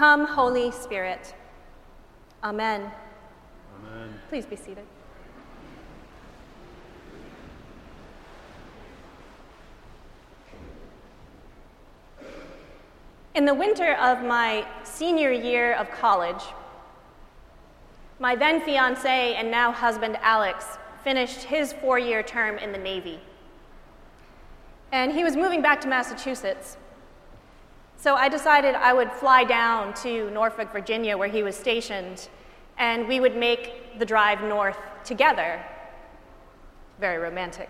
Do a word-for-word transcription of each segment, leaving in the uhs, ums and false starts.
Come, Holy Spirit. Amen. Amen. Please be seated. In the winter of my senior year of college, my then fiancé and now husband Alex finished his four-year term in the Navy. And he was moving back to Massachusetts. So I decided I would fly down to Norfolk, Virginia, where he was stationed, and we would make the drive north together. Very romantic.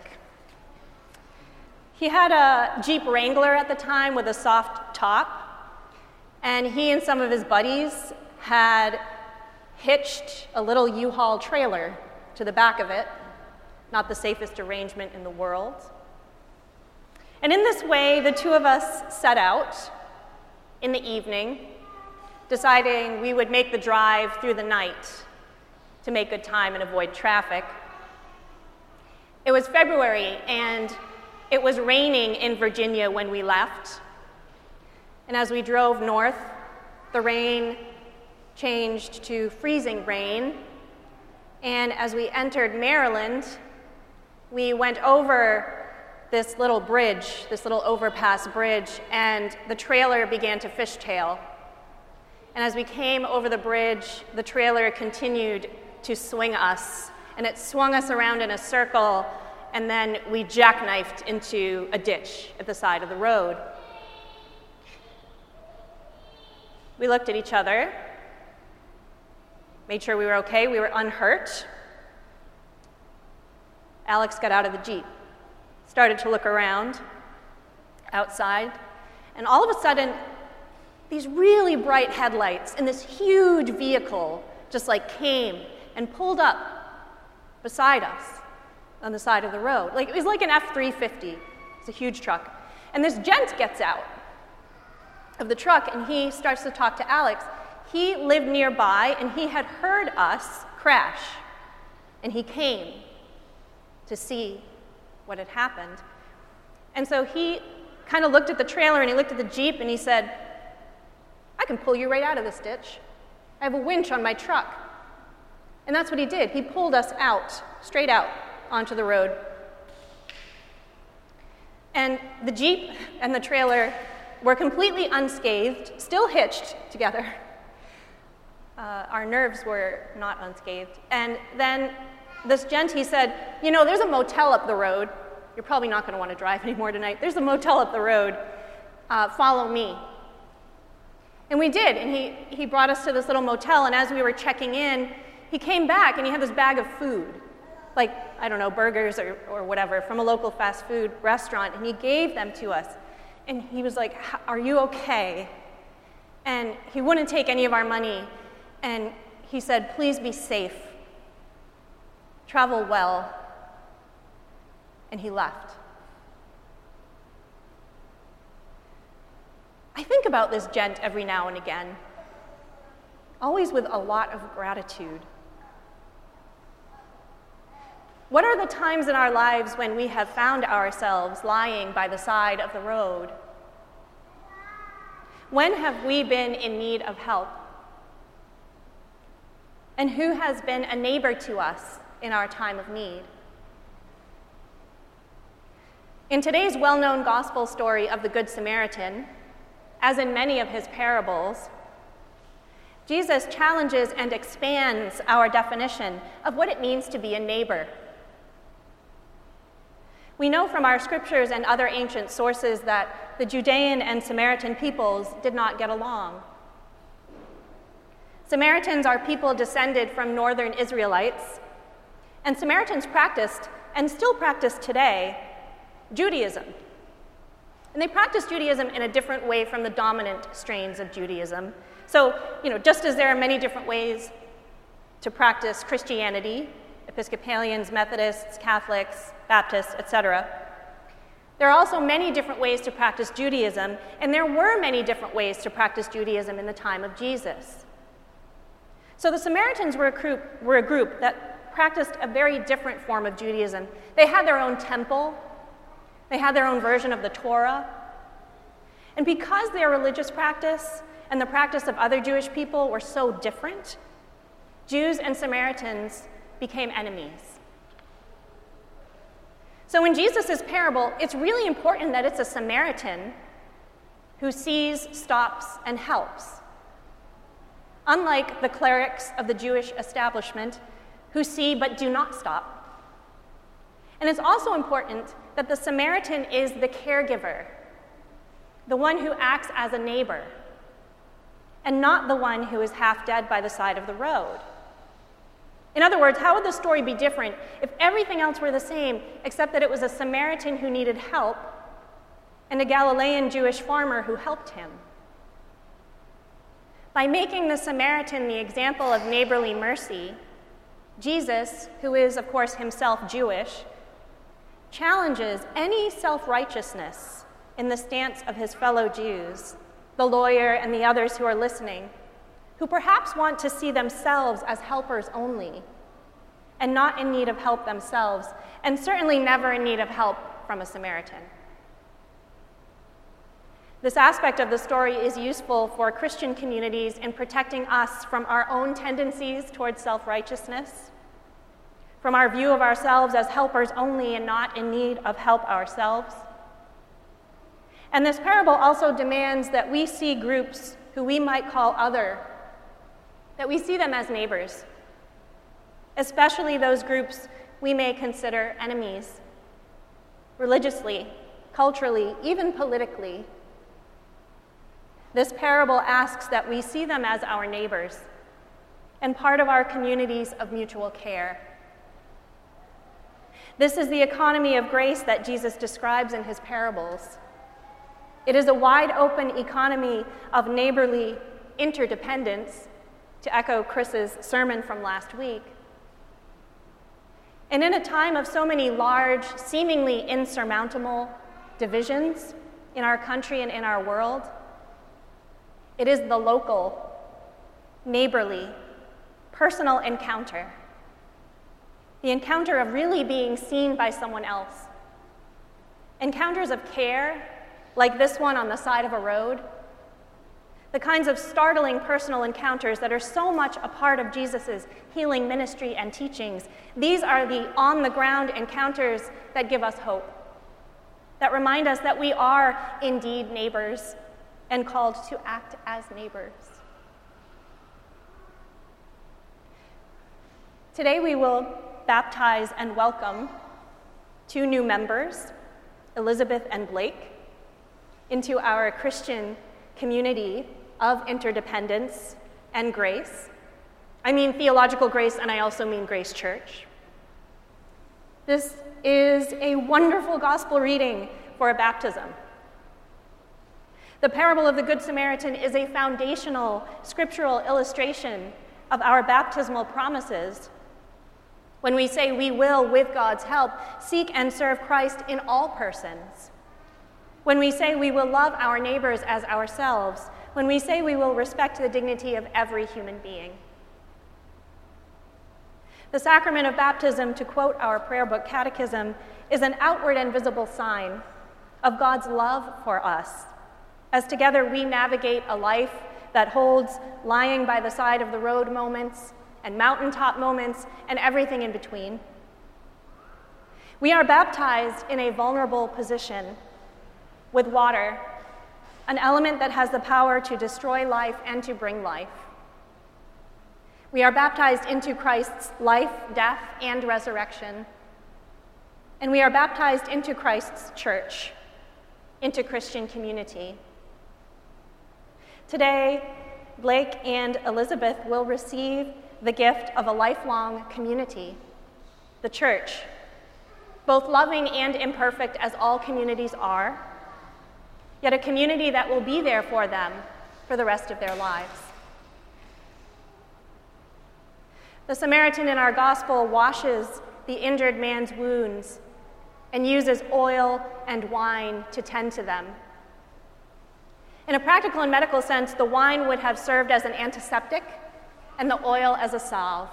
He had a Jeep Wrangler at the time with a soft top, and he and some of his buddies had hitched a little U-Haul trailer to the back of it, not the safest arrangement in the world. And in this way, the two of us set out in the evening, deciding we would make the drive through the night to make good time and avoid traffic. It was February, and it was raining in Virginia when we left. And as we drove north, the rain changed to freezing rain. And as we entered Maryland, we went over this little bridge, this little overpass bridge, and the trailer began to fishtail. And as we came over the bridge, the trailer continued to swing us, and it swung us around in a circle, and then we jackknifed into a ditch at the side of the road. We looked at each other, made sure we were okay, we were unhurt. Alex got out of the Jeep, started to look around outside, and all of a sudden, these really bright headlights in this huge vehicle just like came and pulled up beside us on the side of the road. Like, it was like an F three fifty. It's a huge truck. And this gent gets out of the truck, and he starts to talk to Alex. He lived nearby, and he had heard us crash, and he came to see what had happened. And so he kind of looked at the trailer, and he looked at the Jeep, and he said, I can pull you right out of this ditch. I have a winch on my truck. And that's what he did. He pulled us out, straight out onto the road. And the Jeep and the trailer were completely unscathed, still hitched together. Uh, our nerves were not unscathed. And then this gent, he said, you know, there's a motel up the road. You're probably not going to want to drive anymore tonight. There's a motel up the road. Uh, follow me. And we did, and he, he brought us to this little motel, and as we were checking in, he came back, and he had this bag of food, like, I don't know, burgers or, or whatever, from a local fast food restaurant, and he gave them to us. And he was like, are you okay? And he wouldn't take any of our money, and he said, please be safe. Travel well. And he left. I think about this gent every now and again, always with a lot of gratitude. What are the times in our lives when we have found ourselves lying by the side of the road? When have we been in need of help? And who has been a neighbor to us in our time of need? In today's well-known gospel story of the Good Samaritan, as in many of his parables, Jesus challenges and expands our definition of what it means to be a neighbor. We know from our scriptures and other ancient sources that the Judean and Samaritan peoples did not get along. Samaritans are people descended from northern Israelites, and Samaritans practiced, and still practice today, Judaism. And they practice Judaism in a different way from the dominant strains of Judaism. So, you know, just as there are many different ways to practice Christianity, Episcopalians, Methodists, Catholics, Baptists, et cetera, there are also many different ways to practice Judaism, and there were many different ways to practice Judaism in the time of Jesus. So the Samaritans were a group, were a group that practiced a very different form of Judaism. They had their own temple. They had their own version of the Torah. And because their religious practice and the practice of other Jewish people were so different, Jews and Samaritans became enemies. So in Jesus' parable, it's really important that it's a Samaritan who sees, stops, and helps, unlike the clerics of the Jewish establishment who see but do not stop. And it's also important that the Samaritan is the caregiver, the one who acts as a neighbor, and not the one who is half dead by the side of the road. In other words, how would the story be different if everything else were the same, except that it was a Samaritan who needed help and a Galilean Jewish farmer who helped him? By making the Samaritan the example of neighborly mercy, Jesus, who is, of course, himself Jewish, challenges any self-righteousness in the stance of his fellow Jews, the lawyer and the others who are listening, who perhaps want to see themselves as helpers only, and not in need of help themselves, and certainly never in need of help from a Samaritan. This aspect of the story is useful for Christian communities in protecting us from our own tendencies towards self-righteousness, from our view of ourselves as helpers only and not in need of help ourselves. And this parable also demands that we see groups who we might call other, that we see them as neighbors, especially those groups we may consider enemies, religiously, culturally, even politically. This parable asks that we see them as our neighbors and part of our communities of mutual care. This is the economy of grace that Jesus describes in his parables. It is a wide-open economy of neighborly interdependence, to echo Chris's sermon from last week. And in a time of so many large, seemingly insurmountable divisions in our country and in our world, it is the local, neighborly, personal encounter, the encounter of really being seen by someone else, encounters of care, like this one on the side of a road, the kinds of startling personal encounters that are so much a part of Jesus' healing ministry and teachings. These are the on-the-ground encounters that give us hope, that remind us that we are indeed neighbors and called to act as neighbors. Today we will baptize and welcome two new members, Elizabeth and Blake, into our Christian community of interdependence and grace. I mean theological grace, and I also mean Grace Church. This is a wonderful gospel reading for a baptism. The parable of the Good Samaritan is a foundational scriptural illustration of our baptismal promises when we say we will, with God's help, seek and serve Christ in all persons. When we say we will love our neighbors as ourselves, when we say we will respect the dignity of every human being. The sacrament of baptism, to quote our prayer book catechism, is an outward and visible sign of God's love for us, as together we navigate a life that holds lying by the side of the road moments and mountaintop moments and everything in between. We are baptized in a vulnerable position with water, an element that has the power to destroy life and to bring life. We are baptized into Christ's life, death, and resurrection. And we are baptized into Christ's church, into Christian community. Today, Blake and Elizabeth will receive the gift of a lifelong community, the church, both loving and imperfect as all communities are, yet a community that will be there for them for the rest of their lives. The Samaritan in our gospel washes the injured man's wounds and uses oil and wine to tend to them. In a practical and medical sense, the wine would have served as an antiseptic and the oil as a salve.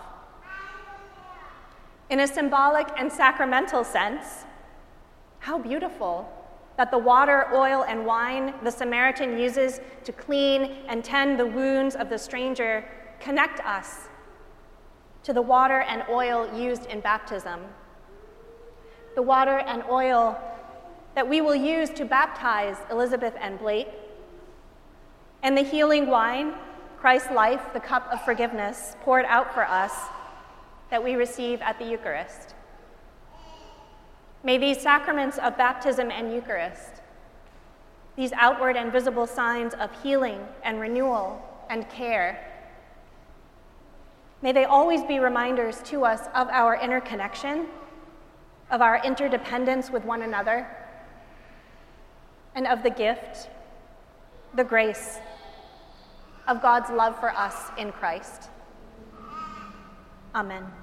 In a symbolic and sacramental sense, how beautiful that the water, oil, and wine the Samaritan uses to clean and tend the wounds of the stranger connect us to the water and oil used in baptism. The water and oil that we will use to baptize Elizabeth and Blake, and the healing wine, Christ's life, the cup of forgiveness poured out for us that we receive at the Eucharist. May these sacraments of baptism and Eucharist, these outward and visible signs of healing and renewal and care, may they always be reminders to us of our interconnection, of our interdependence with one another, and of the gift, the grace of God's love for us in Christ. Amen.